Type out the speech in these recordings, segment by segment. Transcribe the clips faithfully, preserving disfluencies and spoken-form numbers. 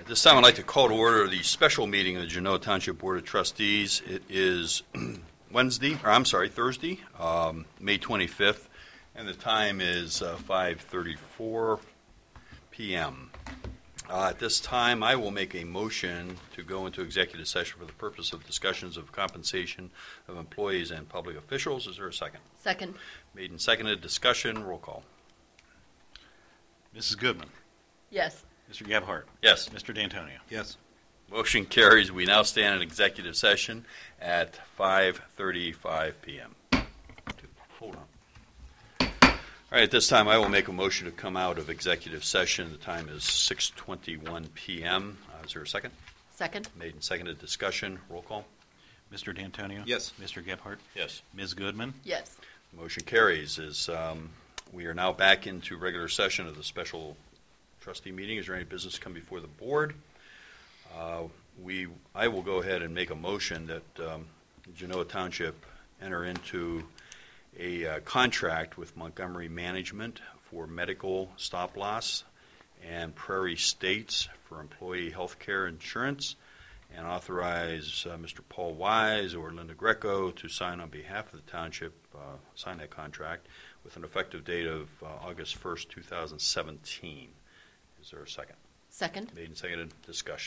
At this time, I'd like to call to order the special meeting of the Genoa Township Board of Trustees. It is Wednesday, or I'm sorry, Thursday, um, May twenty-fifth, and the time is uh, five thirty-four p.m. Uh, at this time, I will make a motion to go into executive session for the purpose of discussions of compensation of employees and public officials. Is there a second? Second. Made and seconded. Discussion. Roll call. Missus Goodman. Yes. Mister Gebhardt. Yes. Mister D'Antonio. Yes. Motion carries. We now stand in executive session at five thirty-five p.m. Hold on. All right, at this time, I will make a motion to come out of executive session. The time is six twenty-one p.m. Uh, is there a second? Second. Made and seconded. Discussion. Roll call. Mister D'Antonio. Yes. Mister Gebhardt. Yes. Miz Goodman. Yes. Motion carries. Is um, we are now back into regular session of the special trustee meeting. Is there any business to come before the board? Uh, we, I will go ahead and make a motion that um, Genoa Township enter into a uh, contract with Montgomery Management for medical stop loss and Prairie States for employee health care insurance, and authorize uh, Mister Paul Wise or Linda Greco to sign on behalf of the township, uh, sign that contract with an effective date of uh, August first, two thousand seventeen. Is there a second? Second. Made and seconded. Discussion.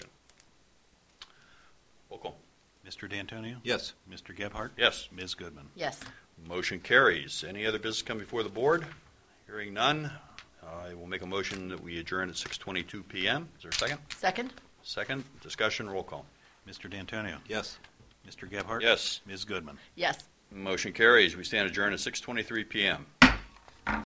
Roll call. Mister D'Antonio. Yes. Mister Gebhardt. Yes. Miz Goodman. Yes. Motion carries. Any other business come before the board? Hearing none, I will make a motion that we adjourn at six twenty-two p.m. Is there a second? Second. Second. Discussion. Roll call. Mister D'Antonio. Yes. Mister Gebhardt. Yes. Miz Goodman. Yes. Motion carries. We stand adjourned at six twenty-three p.m.